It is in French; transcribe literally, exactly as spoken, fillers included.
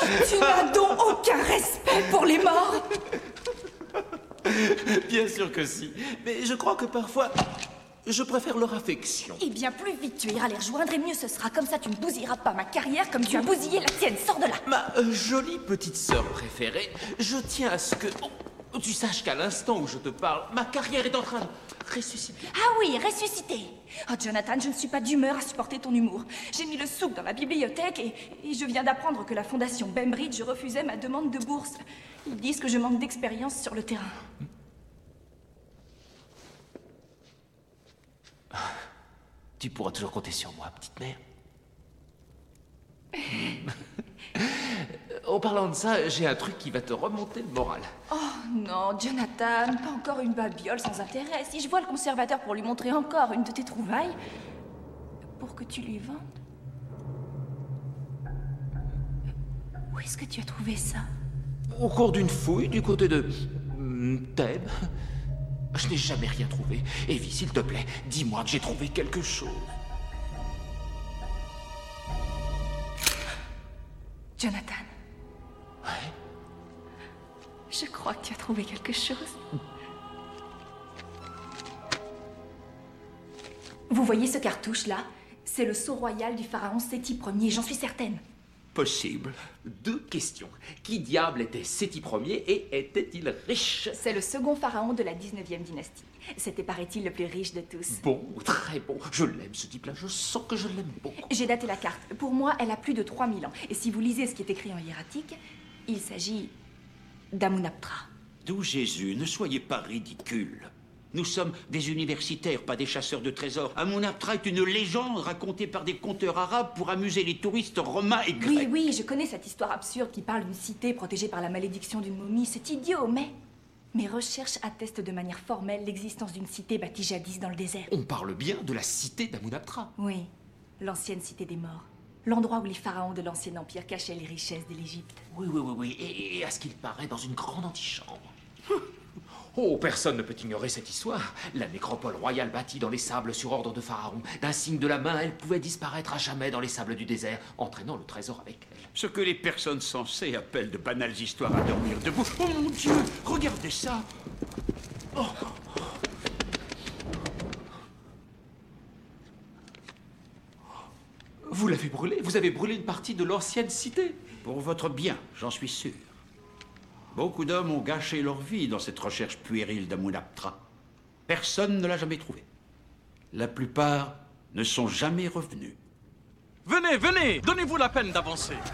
Tu n'as donc aucun respect pour les morts? Bien sûr que si. Mais je crois que parfois, je préfère leur affection. Eh bien, plus vite tu iras les rejoindre et mieux ce sera. Comme ça, tu ne bousilleras pas ma carrière comme tu as bousillé la tienne. Sors de là. Ma euh, jolie petite sœur préférée, je tiens à ce que... Oh, tu saches qu'à l'instant où je te parle, ma carrière est en train de ressusciter. Ah oui, ressuscité. Oh, Jonathan, je ne suis pas d'humeur à supporter ton humour. J'ai mis le souk dans la bibliothèque et, et je viens d'apprendre que la fondation Bembridge refusait ma demande de bourse. Ils disent que je manque d'expérience sur le terrain. Tu pourras toujours compter sur moi, petite mère. En parlant de ça, j'ai un truc qui va te remonter le moral. Oh non, Jonathan, pas encore une babiole sans intérêt. Si je vois le conservateur pour lui montrer encore une de tes trouvailles, pour que tu lui vendes... Où est-ce que tu as trouvé ça? Au cours d'une fouille du côté de... hum, Thèbes. Je n'ai jamais rien trouvé. Evie, s'il te plaît, dis-moi que j'ai trouvé quelque chose. Jonathan. Ouais? Je crois que tu as trouvé quelque chose. Vous voyez ce cartouche-là? C'est le sceau royal du pharaon Séti Ier, j'en suis certaine. Possible. Deux questions. Qui diable était Séti Ier et était-il riche? C'est le second pharaon de la dix-neuvième dynastie. C'était, paraît-il, le plus riche de tous. Bon, très bon. Je l'aime, ce type-là. Je sens que je l'aime beaucoup. J'ai daté la carte. Pour moi, elle a plus de trois mille ans. Et si vous lisez ce qui est écrit en hiératique, il s'agit d'Amunaptra. D'où Jésus, ne soyez pas ridicule. Nous sommes des universitaires, pas des chasseurs de trésors. Amunaptra est une légende racontée par des conteurs arabes pour amuser les touristes romains et grecs. Oui, oui, je connais cette histoire absurde qui parle d'une cité protégée par la malédiction d'une momie. C'est idiot, mais... Mes recherches attestent de manière formelle l'existence d'une cité bâtie jadis dans le désert. On parle bien de la cité d'Amunaptra. Oui, l'ancienne cité des morts. L'endroit où les pharaons de l'ancien empire cachaient les richesses de l'Égypte. Oui, oui, oui, oui. Et, et à ce qu'il paraît, dans une grande antichambre. Oh, personne ne peut ignorer cette histoire. La nécropole royale bâtie dans les sables sur ordre de Pharaon. D'un signe de la main, elle pouvait disparaître à jamais dans les sables du désert, entraînant le trésor avec elle. Ce que les personnes sensées appellent de banales histoires à dormir debout. Oh mon Dieu, regardez ça. Oh. Vous l'avez brûlé? Vous avez brûlé une partie de l'ancienne cité? Pour votre bien, j'en suis sûr. Beaucoup d'hommes ont gâché leur vie dans cette recherche puérile d'Amunaptra. Personne ne l'a jamais trouvé. La plupart ne sont jamais revenus. Venez, venez, donnez-vous la peine d'avancer.